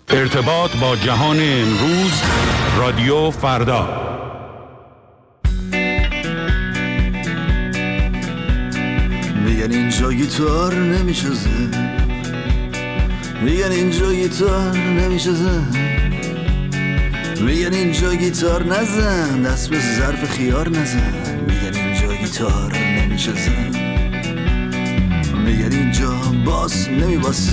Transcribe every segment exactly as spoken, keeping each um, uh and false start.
ارتباط با جهان امروز، رادیو فردا. میگن اینجا گیتار نمیشه زد، میگن اینجا گیتار نمیشه زد، میگن اینجا گیتار نزن، دست به ظرف خیار نزن. میگن اینجا گیتار نمیشه زد، میگن اینجا باس نمیباسه،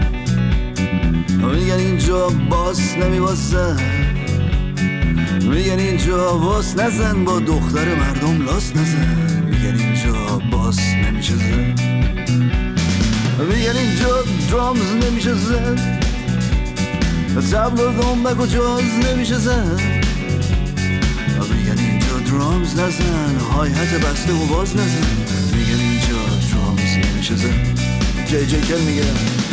میگن اینجا باس نمیباسه، میگن اینجا باس نزن، با دختر مردم لاس نزن. میگن اینجا باس نمیشه زد، میگن اینجا درامز نمیشه زد، تبل و دنبک و جاز نمیشه زد. میگن اینجا درامز نزن، های هت بسته و باز نزن. میگن اینجا درامز نمیشه زد. جی جی کل میگه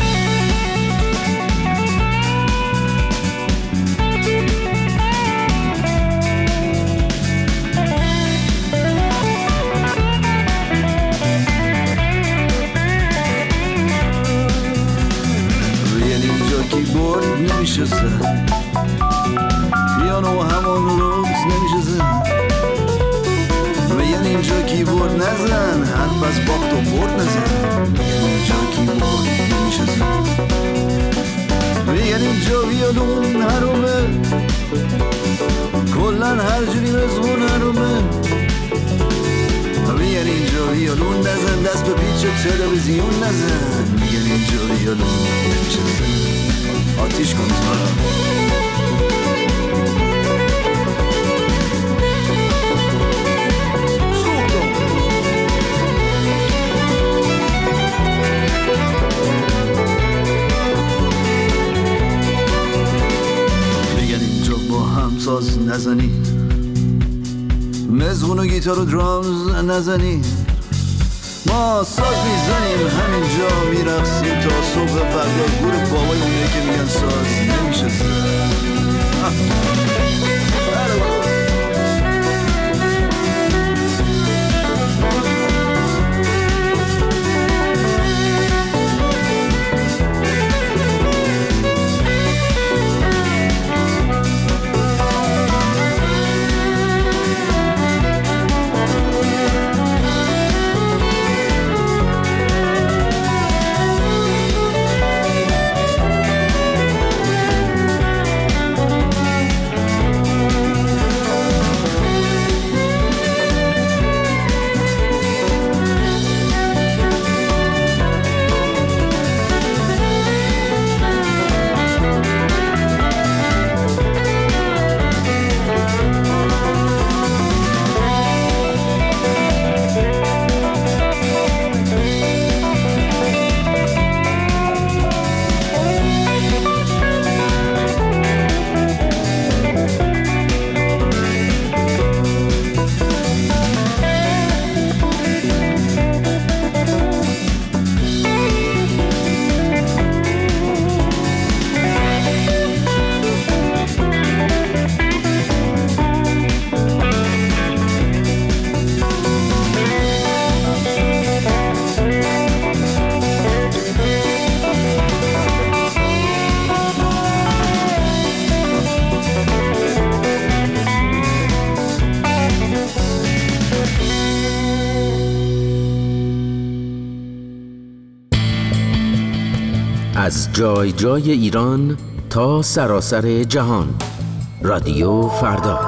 کیبورد نمیشه زد، پیانو همون روز نمیشه زد. میگن اینجا کیبورد نزن، حرف از باخت و برد نزن. میگن اینجا کیبورد نمیشه زد، میگن اینجا ویولون حرومه، کلن هر جوری مزمون حرومه. میگن اینجا ویولون نزن، دست به پیچ تلویزیون نزن. میگن اینجا ویولون نمیشه زد، آتیش کن تارا. میگن اینجا با هم ساز نزنی، مزغون و گیتار و درامز نزنی. ما ساز میزنیم همینجا میرقصیم تا صبح فردا. گور بابای اونه که میگن ساز نمیشه زد. از جای جای ایران تا سراسر جهان، رادیو فردا.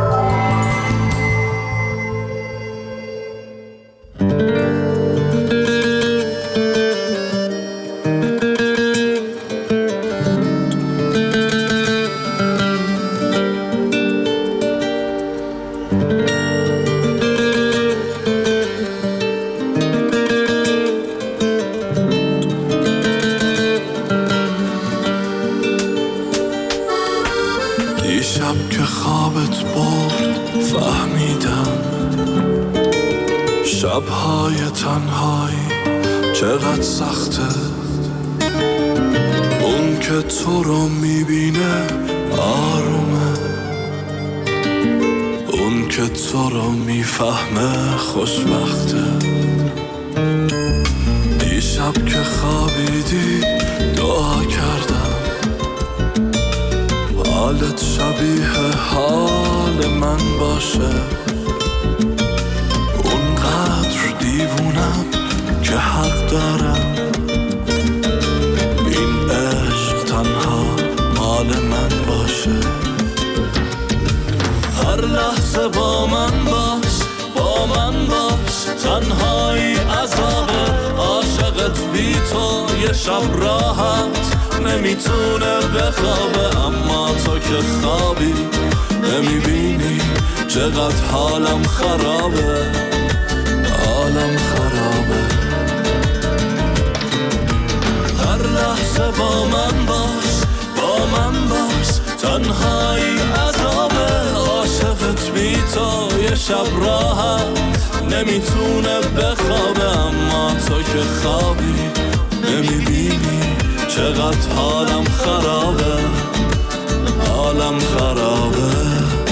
دیشب که خوابت برد فهمیدم شبهای تنهایی چقدر سخته. اون که تو رو میبینه آرومه، اون که تو رو میفهمه خوشبخته. دیشب که خوابیدی دعا کردم حالت شبیه حال من باشه، اونقدر دیوونم که حق دارم این عشق تنها مال من باشه. هر لحظه با من باش، با من باش، تنهایی عذابه، عاشقت بی تو یه شب راحت نمیتونه بخوابه، اما تو که خوابی نمیبینی چقدر حالم خرابه، حالم خرابه. هر لحظه با من باش، با من باش، تنهایی عذابه، عاشقت بی تو یه شب راحت نمیتونه بخوابه، اما تو که خوابی نمیبینی چقدر حالم خرابه، حالم خرابه.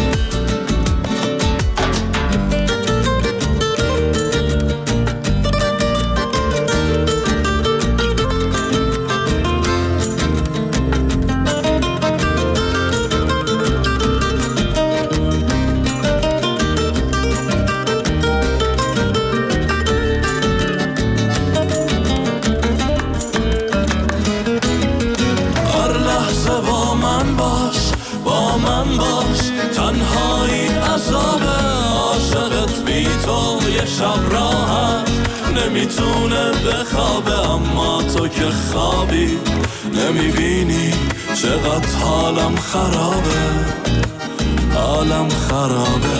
شب راحت نمیتونه بخوابه، اما تو که خوابی نمیبینی چقدر حالم خرابه، حالم خرابه.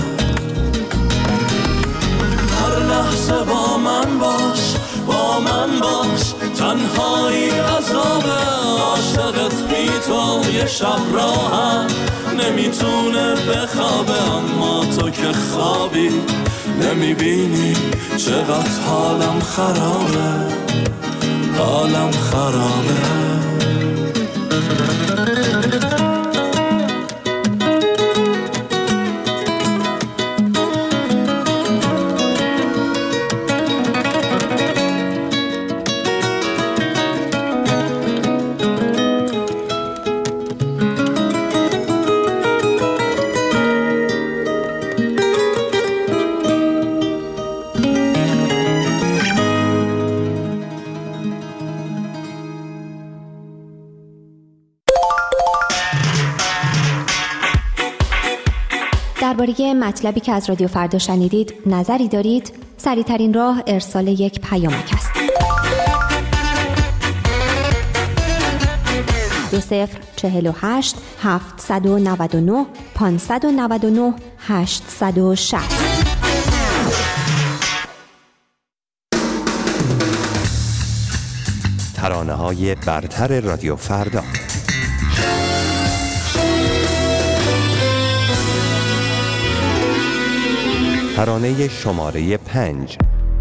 هر لحظه با من باش، با من باش، تنهایی عذابه، عاشقت بی تو یه شب راحت نمیتونه بخوابه، اما تو که خوابی نمیبینی چقدر حالم خرابه، حالم خرابه. درباره مطلبی که از رادیو فردا شنیدید نظری دارید؟ سریع‌ترین راه ارسال یک پیامک است. دو صفر چهل و هشت هفتصد و نود و نه پانصد و نود و نه هشتصد و شصت. ترانه‌های برتر رادیو فردا. ترانه شماره پنج.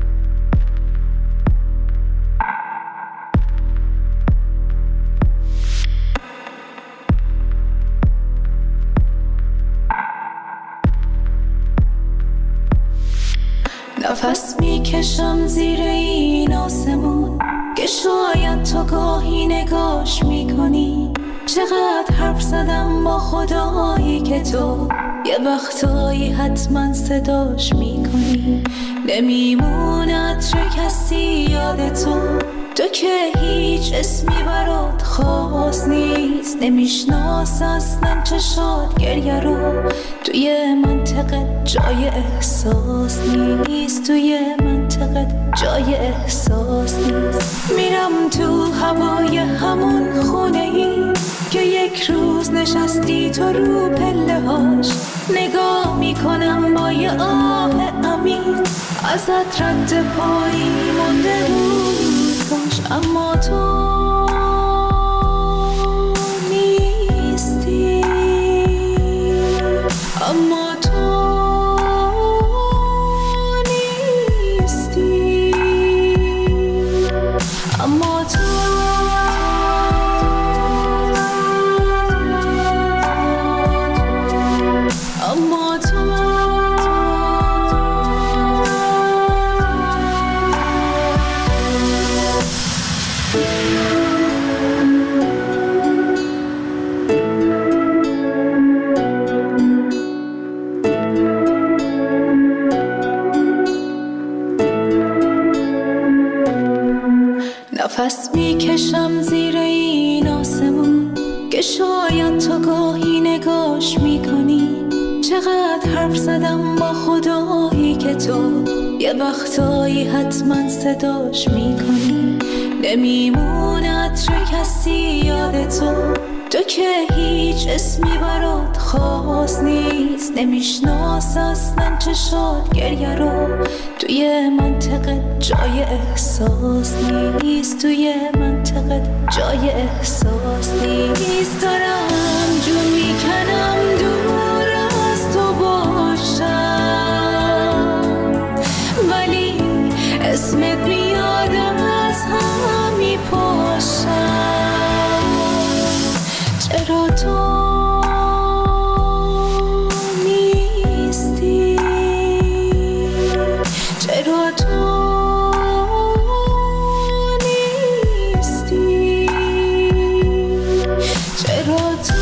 نفس میکشم زیر این آسمون که شاید تو گاهی نگاش میکنی. چقدر حرف زدم با خدایی که تو یه وقتایی حتما صداش میکنی. نمیموند چه کسی یاد تو، تو که هیچ اسمی برات خاص نیست. نمیشناس اصلا چشات گریه رو، توی منطقه جای احساس نیست. توی منطقه جای احساس نیست. میرم تو هوای همون خونه ای که یک روز نشستی تو رو پله هاش. نگاه میکنم با یه آه عمیق، ازت رد پایی مونده بود کاش، اما تو نیستی. اما تو نیستی. اما تو اما تو نفس میکشم زیر این آسمون که شاید تو گاهی نگاش میکنی. چقدر حرف زدم با خدایی که تو یه وقتایی حتما صداش میکنی. نمیمونه عطر کسی یاد تو، تو که هیچ اسمی برات خاص نیست. نمیشناس اصلا چشات گریه رو، توی منطقه جای احساس نیست. توی منطقه جای احساس نیست. دارم جون میکنم دور از تو باشم، ولی اسمت میاد از هم میپاشم. چرا تو نیستی؟ چرا تو نیستی؟ چرا تو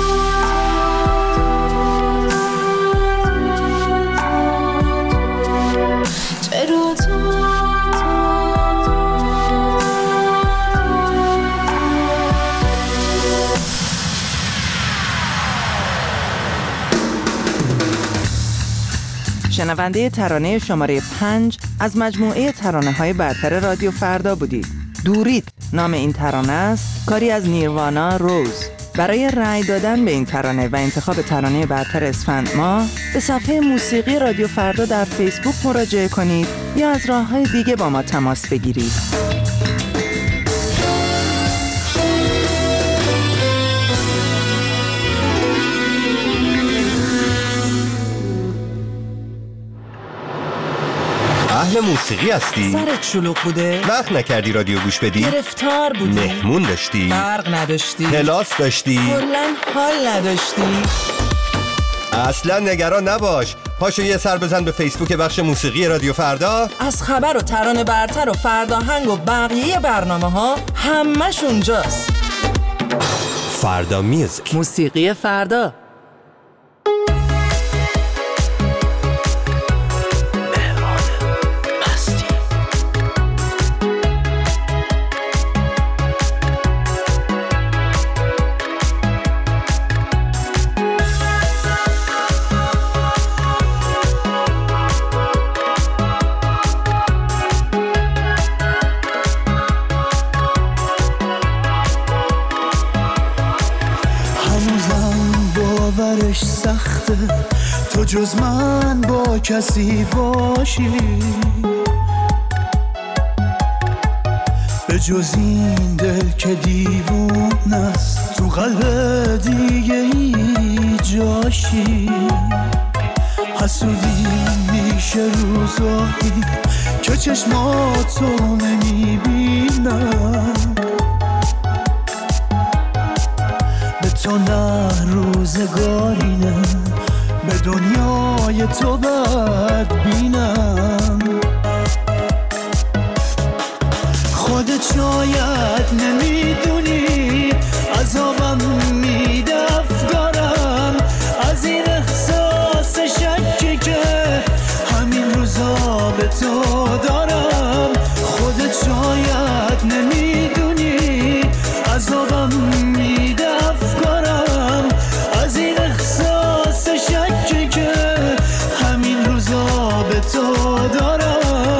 چرا تو شنونده ترانه شماره پنج از مجموعه ترانه‌های برتر رادیو فردا بودید. دورید نام این ترانه است، کاری از نیروانا روز. برای رأی دادن به این ترانه و انتخاب ترانه برتر اسفند ماه به صفحه موسیقی رادیو فردا در فیسبوک مراجعه کنید یا از راه‌های دیگه با ما تماس بگیرید. اهل موسیقی هستی؟ سرت شلوغ بوده؟ وقت نکردی رادیو گوش بدی؟ گرفتار بودی؟ مهمون داشتی؟ برق نداشتی؟ کلاس داشتی؟ کلاً حال نداشتی؟ اصلا نگران نباش، پاشو یه سر بزن به فیسبوک بخش موسیقی رادیو فردا. از خبر و ترانه برتر و فرداهنگ و بقیه برنامه ها همش اونجاست. فردا میوزیک، موسیقی فردا. سخته تو جز من با کسی باشی، به جز این دل که دیوون است تو قلب دیگه ای جاشی. حسودی میشه روزایی که چشماتو نمیبینم، به تو نه روزگاری نه، به دنیای تو بد بینم. خودت شاید نمیدونی عذابم میده افکارم، از این احساس شکی که همین روزا به تو دارم. خودت شاید نمیدونی عذابم میده افکارم، از این احساس شکی که همین روزا به تو دارم.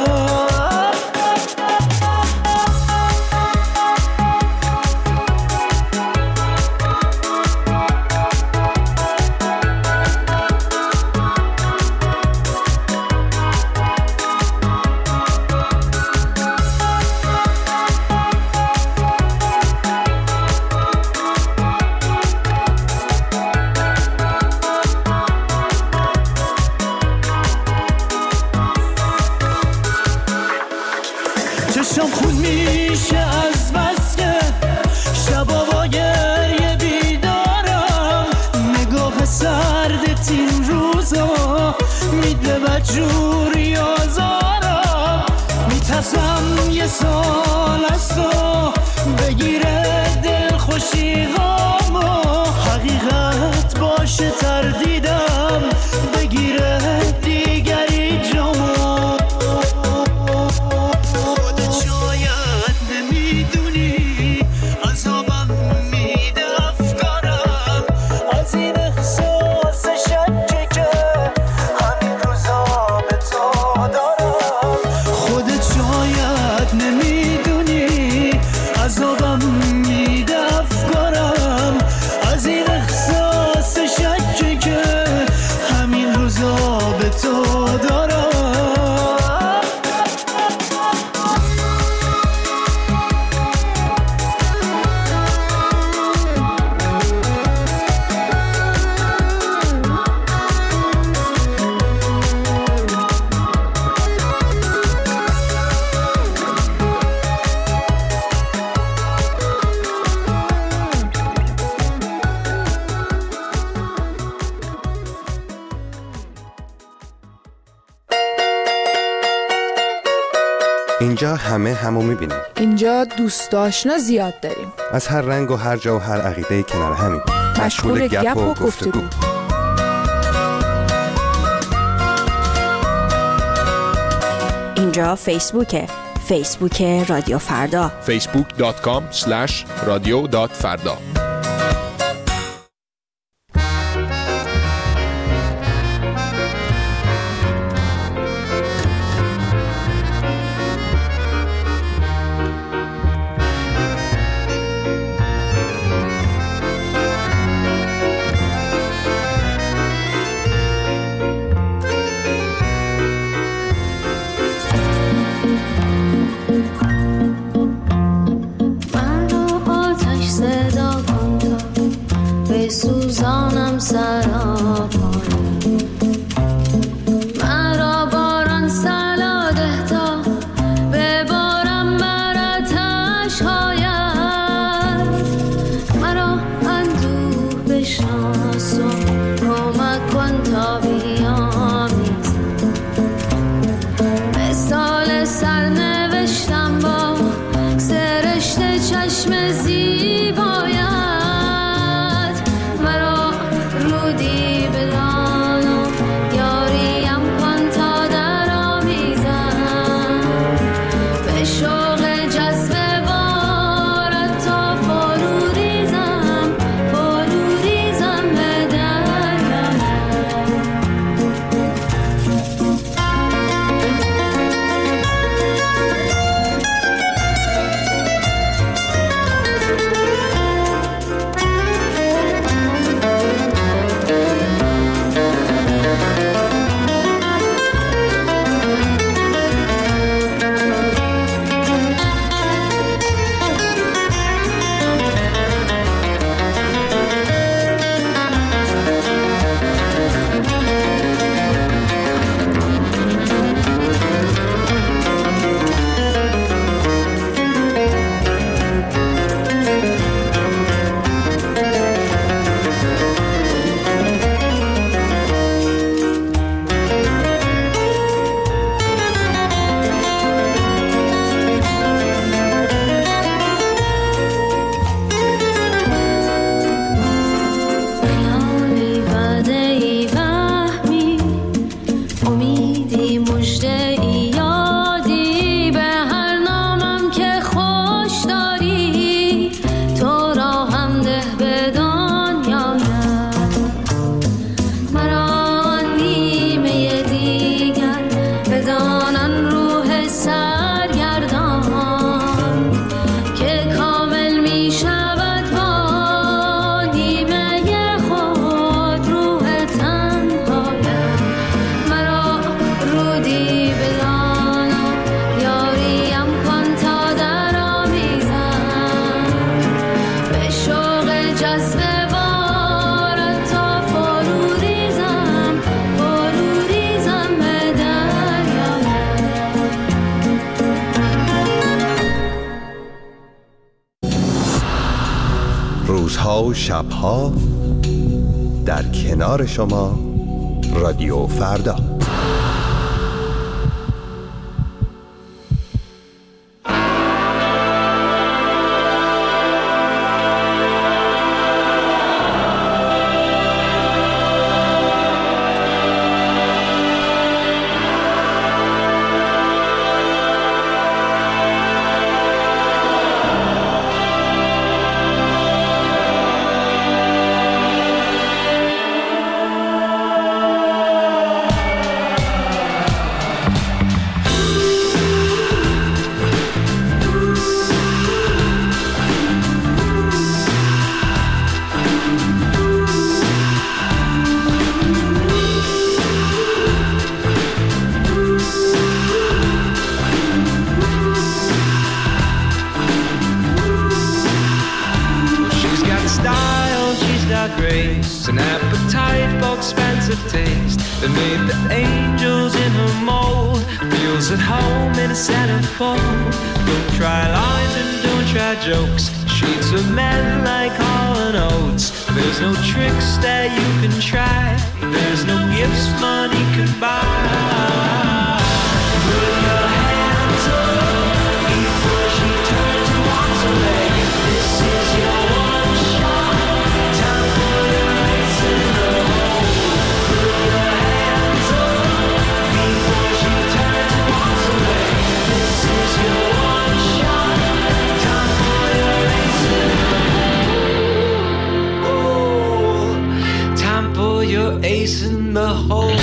چشم خون میشه از بس که شبا با گریه بیدارم، نگاه سردت این روزا میده بدجوری آزارم. میترسم یه سال از تو بگیره دل خوشی غامو، حقیقت باشه تردیدم بگیره دیگری جامو. خودت شاید نمیدونی اینجا همه همو میبینیم. اینجا دوست آشنا زیاد داریم. از هر رنگ و هر جا و هر عقیده کنار همیم. مشغول گپ و گفتگو. اینجا فیسبوکه. فیسبوک رادیو فردا. فیسبوک دات کام اسلش رادیو دات فردا. سوزانم سراپاره مرا باران سلاده تا ببارم براتش هاید مرا اندوه بشناس و کمک کن تا بیامیزم مثال سرنوشتم با سرشت چشم زیبایم روزها و شبها در کنار شما رادیو فردا. Grace, an appetite for expensive taste that made the angels in her mold. Feels at home in a centerfold. Don't try lines and don't try jokes. Sheets of men like Hall and Oates. There's no tricks that you can try. There's no gifts money can buy. Put your hands up. ace in the hole.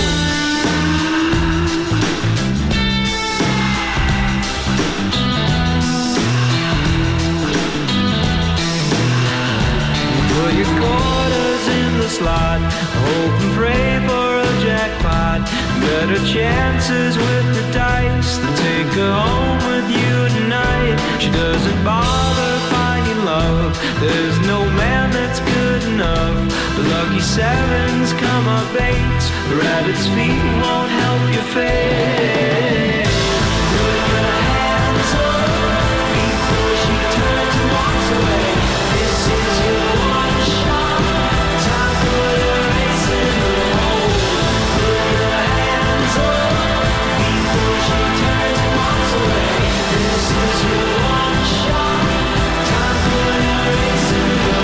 Put your quarters in the slot, hope and pray for a jackpot. Better chances with the dice than take her home with you tonight. She doesn't bother finding love, there's no man that's good enough. The lucky sevens come up eights, the rabbit's feet won't help your fate. Put your hands up before she turns and walks away. This is your one shot, time for the race in the hole. Put your hands up before she turns and walks away. This is your one shot, time for the race in the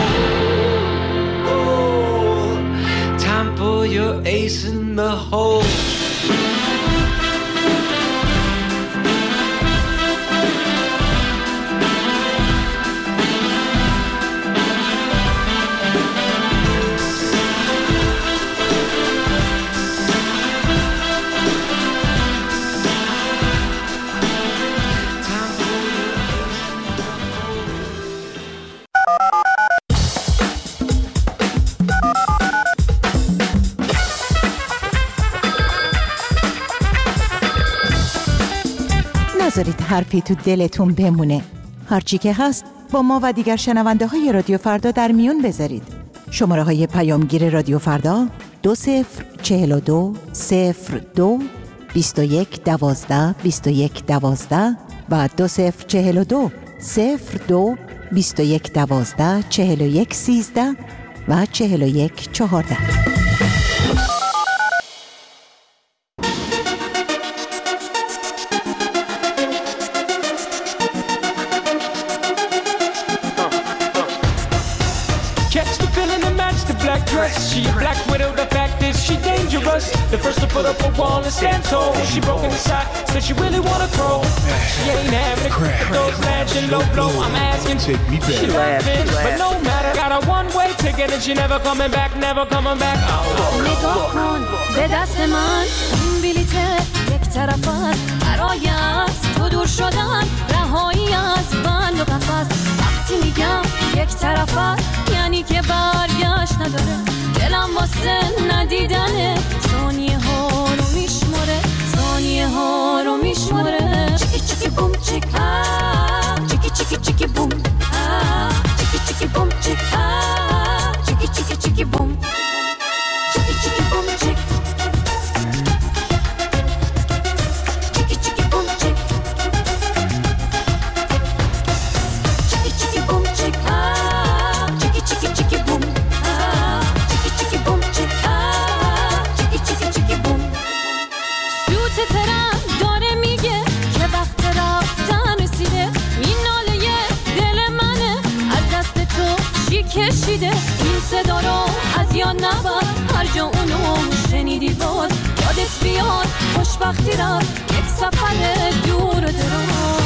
hole. Time for your ace in the hole. نذارید حرفی تو دلتون بمونه. هرچی که هست با ما و دیگر شنونده های رادیو فردا در میون بذارید. شماره های پیامگیر رادیو فردا دو صفر چهل و دو صفر دو بیست و یک دوازده بیست و یک دوازده و دو صفر چهل و دو صفر دو بیست و یک دوازده چهل و یک سیزده و چهل و یک چهارده. She a black widow, the fact is she dangerous. The first to put up a wall and stand tall. She broke inside, said she really wanna throw. She ain't having it, those matching low blow. I'm asking, she laughing, but no matter. Got a one-way ticket and she never coming back, never coming back. Oh, نگاه کن به دست من، این بلیت یک طرف است برای از تو دور شدن، رهایی از بند و قفس. وقتی میگم یک طرف است یعنی که برگشت نداره، دلم واسه ندیدنه، ثانیه ها رو میشماره، ثانیه ها رو میشماره. چیکی چیکی بوم چیک آه، چیکی چیکی چیکی بوم آه، چیکی چیکی بوم چیک آه، چیکی چیکی چیکی بوم، چیکی چیکی بوم چیک، چیکی چیکی بوم چیک، چیکی چیکی بوم چیک آه، چیکی چیکی چیکی بوم آه، چیکی چیکی بوم چیک آه، چیکی چیکی چیکی بوم. سوت ترم داره میگه که وقت رفتن رسیده، این ناله دل منه از دست تو چی کشیده. این صدا رو از یاد نبر، هر جا اونو شنیدی باز یادت بیاد. خوشبختی رفت یک سفر دور و دراز.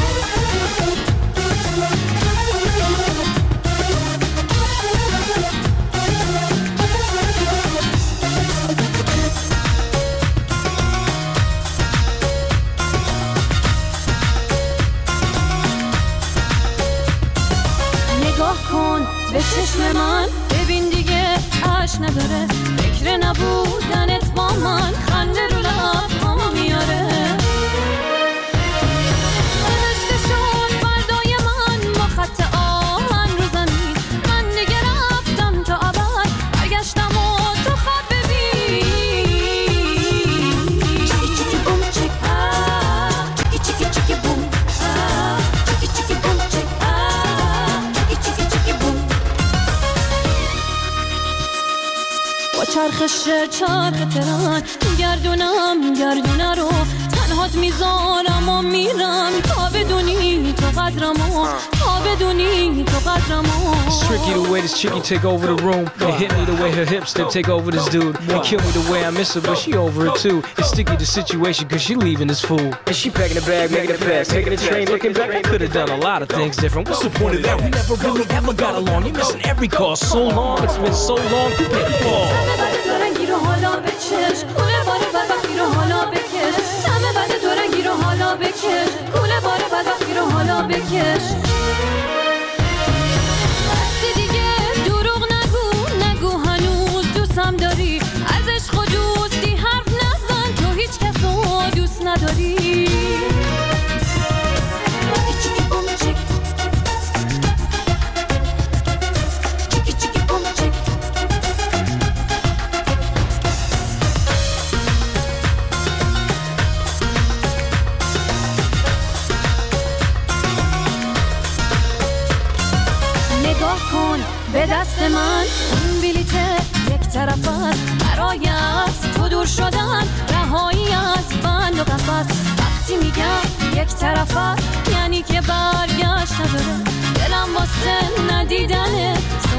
نگاه کن به چشم من، ببین دیگه عشق نداره، فکر نبودنت با من خنده رو لب‌هامو میاره. نوشته شد فردای من با خط آهن رو زمین، من دیگه رفتم تا ابد، برگشتم و تو خواب ببین. چیکی چیکی بوم چیک آه، چیکی چیکی چیکی بوم آه، چیکی چیکی بوم چیک آه، چیکی چیکی چیکی بوم. با چرخش چرخ تران گردونم گردونه رو، تنها باهات میذارم و میرم تا بدونی تو قدرمو تا بدونی تو قدرمو. It's tricky the way this chickie take over the room. It hit me the way her hips that take over this dude. It kill me the way I miss her but she over it too. It's sticky the situation cause she leaving this fool. And she packing the bag, making it fast, taking the train, looking back. I could've done a lot of things different. What's the point of that? We never really ever got along. You're missing every call so long. It's been so long. You didn't fall. بستی دیگه دروغ نگو نگو هنوز دوستم داری از عشق و دوستی حرف نزن تو هیچ کسو دوست نداری. به دست من اون بلیته یک طرف است برای از تو دور شدن رهایی از بند و قفس. وقتی میگم یک طرف است یعنی که برگشت نداره دلم واسه ندیدنه